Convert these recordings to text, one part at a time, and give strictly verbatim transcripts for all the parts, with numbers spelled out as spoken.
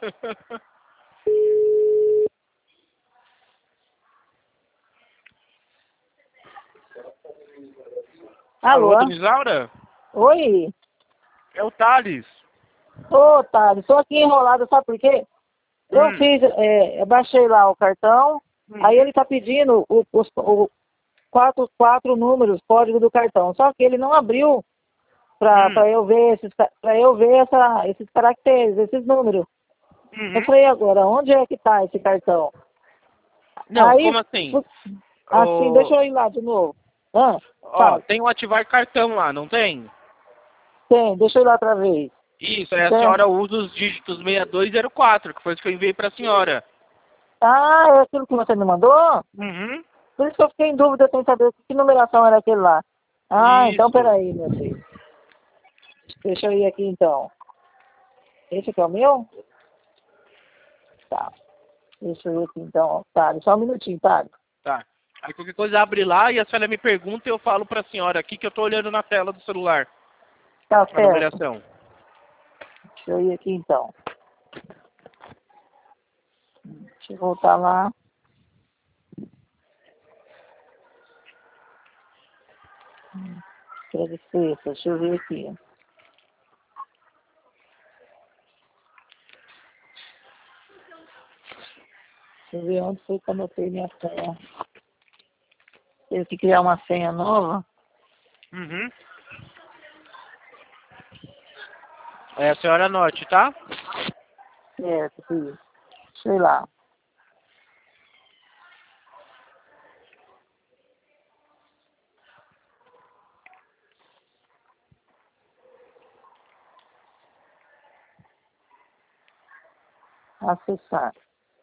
Alô, Alô, Dona Isaura? oi. É o Thales. Ô, Thales, estou aqui enrolado, sabe por quê? Eu Hum. fiz, é, eu baixei lá o cartão, Hum. aí ele tá pedindo o, os o quatro, quatro números, código do cartão, só que ele não abriu para Hum. eu ver esses, para eu ver essa, esses caracteres, esses números. Eu Uhum. falei, agora, onde é que tá esse cartão? Não, Aí, como assim? pu- assim, Ô, deixa eu ir lá de novo. Ah, ó, fala. tem o ativar cartão lá, não tem? Tem, deixa eu ir lá outra vez. Isso, aí a Tem. senhora usa os dígitos seis dois zero quatro, que foi isso que eu enviei pra senhora. Ah, é aquilo que você me mandou? Uhum. Por isso que eu fiquei em dúvida sem saber que numeração era aquele lá. Ah, então Isso. peraí, meu filho. Deixa eu ir aqui então. Esse aqui é o meu? Tá. Deixa eu ir aqui então. Tá, só um minutinho, tá? Tá. Aí qualquer coisa abre lá e a senhora me pergunta e eu falo pra senhora aqui que eu tô olhando na tela do celular. Tá A certo. numeração. Deixa eu ir aqui então. Deixa eu voltar lá. Agradecer, deixa eu ver aqui. Deixa eu ver onde foi que eu anotei minha senha. Teve que criar uma senha nova. Uhum. Aí a senhora anote, tá? Certo, filho. Deixa eu ir lá. Acessar.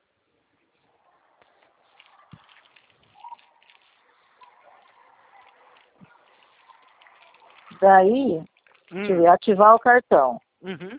Daí, deixa eu Hum. ver, ativar o cartão. Uhum.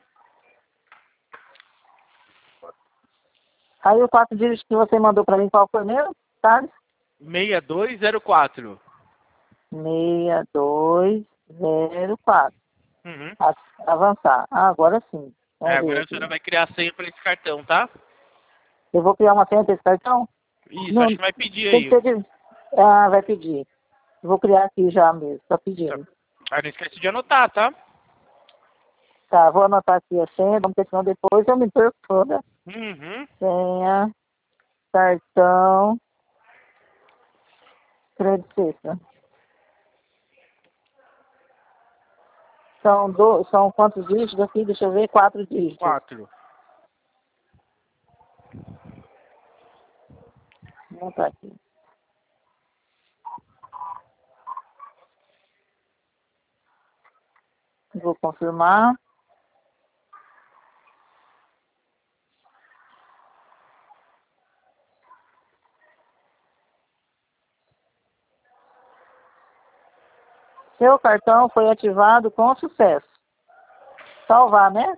Aí o quatro dígitos que você mandou para mim, qual foi mesmo? Tá? seis dois zero quatro. seis dois zero quatro. Uhum. Avançar. Ah, agora sim. É, Vamos ver agora a senhora aqui. vai criar a senha para esse cartão, tá? Eu vou criar uma senha para esse cartão? Isso, acho Não, que vai pedir tem que aí. ser de... Ah, vai pedir. Vou criar aqui já mesmo, tá Tá. pedindo. Ah, não esquece de anotar, tá? Tá, vou anotar aqui a senha, porque senão depois eu me perco toda. Uhum. Senha, cartão, crédito extra. São, do... São quantos dígitos aqui? Deixa eu ver, quatro dígitos. Quatro. Vou anotar aqui. Vou confirmar. Seu cartão foi ativado com sucesso. Salvar, né?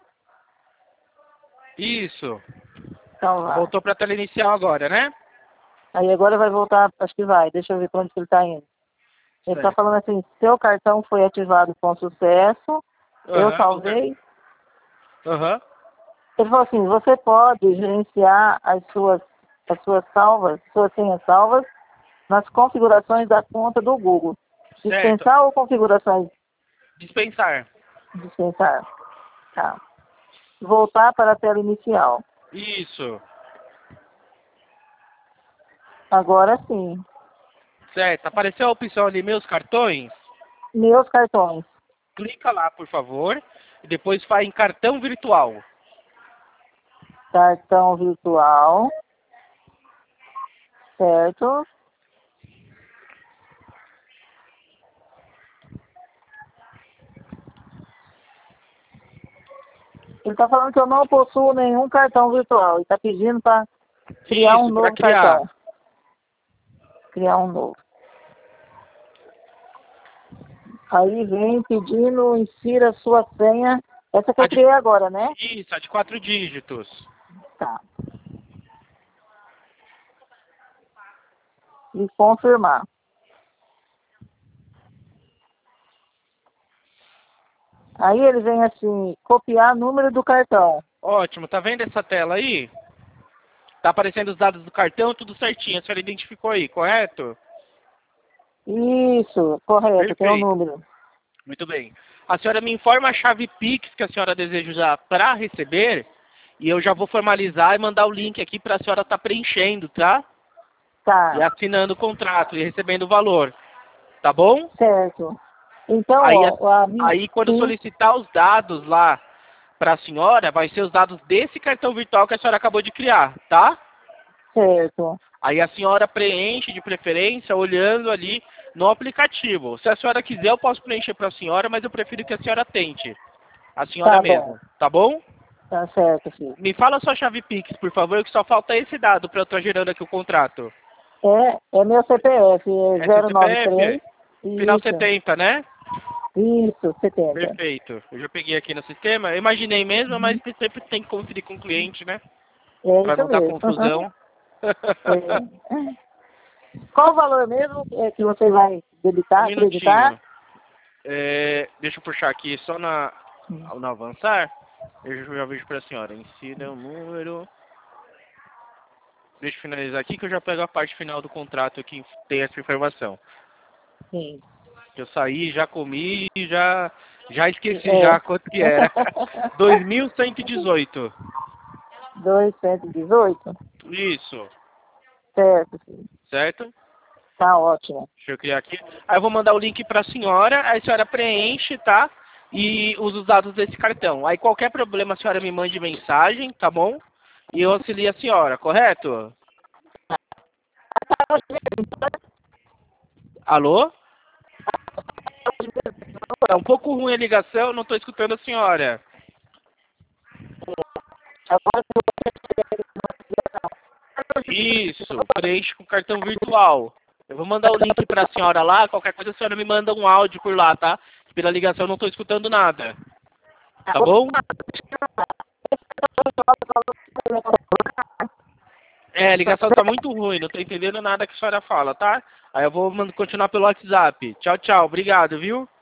Isso. Salvar. Voltou pra tela inicial agora, né? Aí agora vai voltar, acho que vai. Deixa eu ver pra onde que ele está indo. Ele está Certo. falando assim, seu cartão foi ativado com sucesso. Eu Aham. voltar- salvei. Aham. Ele falou assim, você pode gerenciar as suas, as suas salvas, suas senhas salvas, nas configurações da conta do Google. Certo. Dispensar ou configurações Dispensar. dispensar? Tá. Voltar para a tela inicial. Isso. Agora sim. Certo. Apareceu a opção ali, meus cartões. Meus cartões. Clica lá, por favor. E depois faz em cartão virtual. Cartão virtual. Certo. Ele está falando que eu não possuo nenhum cartão virtual. Ele está pedindo para criar um Isso, para novo criar. cartão. Criar um novo. Aí vem pedindo, insira a sua senha. Essa que A eu de... criei agora, né? Isso, a de quatro dígitos. Tá. E confirmar. Aí ele vem assim, copiar número do cartão. Ótimo, tá vendo essa tela aí? Tá aparecendo os dados do cartão, tudo certinho. A senhora identificou aí, correto? Isso, correto, tem o Perfeito. número. Muito bem. A senhora me informa a chave Pix que a senhora deseja usar para receber e eu já vou formalizar e mandar o link aqui para a senhora estar preenchendo, tá? Tá, E assinando o contrato e recebendo o valor. Tá bom? certo. Então, Aí, ó, a minha... aí quando Sim, solicitar os dados lá para a senhora, vai ser os dados desse cartão virtual que a senhora acabou de criar, tá? certo. Aí a senhora preenche de preferência olhando ali no aplicativo. Se a senhora quiser, eu posso preencher para a senhora, mas eu prefiro que a senhora tente. A senhora Tá mesmo, bom, tá bom? tá certo, filho. Me fala a sua chave Pix, por favor, que só falta esse dado para eu estar gerando aqui o contrato. É, é meu C P F, é É seu zero nove C P F? três. Final Isso, setenta, né? isso, setenta. Perfeito. Eu já peguei aqui no sistema. Eu imaginei mesmo, mas sempre tem que conferir com o cliente, né? É Para isso não dar mesmo. confusão. É. Qual o valor mesmo é que você vai Um debitar, acreditar? minutinho. É, deixa eu puxar aqui só na, no avançar. Eu já vejo para a senhora. Insira o número. Deixa eu finalizar aqui que eu já pego a parte final do contrato que tem essa informação. Sim. Eu saí, já comi e já, já esqueci É. já quanto que era. dois mil cento e dezoito. duzentos e dezoito? Isso, Certo, filho. certo? Tá ótimo. Deixa eu criar aqui. Aí eu vou mandar o link para a senhora, aí a senhora preenche, tá? E usa os dados desse cartão. Aí qualquer problema a senhora me mande mensagem, tá bom? E eu auxilio a senhora, correto? Alô? Tá um pouco ruim a ligação, não estou escutando a senhora. Agora Isso, preenche com cartão virtual. Eu vou mandar o link para a senhora lá, qualquer coisa a senhora me manda um áudio por lá, tá? Pela ligação eu não estou escutando nada. Tá bom? É, a ligação tá muito ruim, não tô entendendo nada que a senhora fala, tá? Aí eu vou man- continuar pelo WhatsApp. Tchau, tchau. Obrigado, viu?